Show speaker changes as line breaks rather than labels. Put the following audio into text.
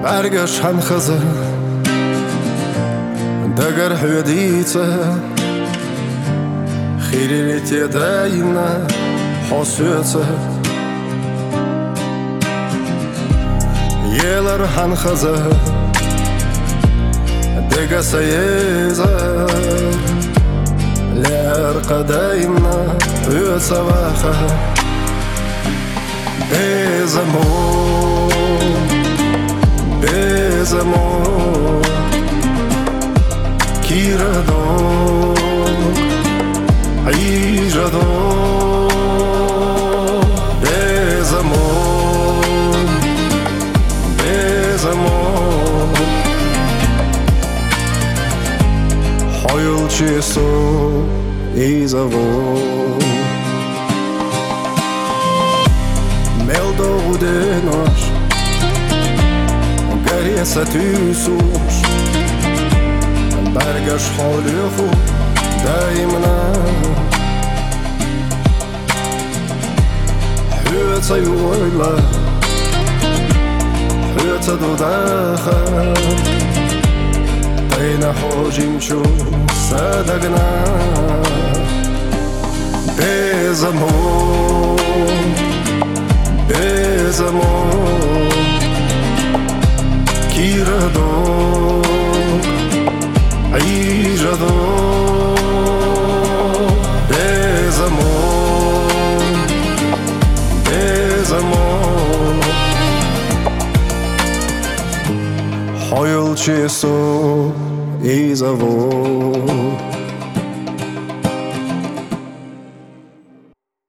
برگشتن خزه دگر حدیثه خیریت داینا حسوته یلر هن خزه دگر سیزه لر قداینا یسواخه Безамор Кирадок Айжадок Безамор Хойл чесо изавор Мелдоуде наш ستوسوش برگشت حال خوب دایما حوت یولا حوت دو داخل بین حاجیم شو صدقنا bezamor Kiradok Ayjadok Bezamor Hoyol cheso izavor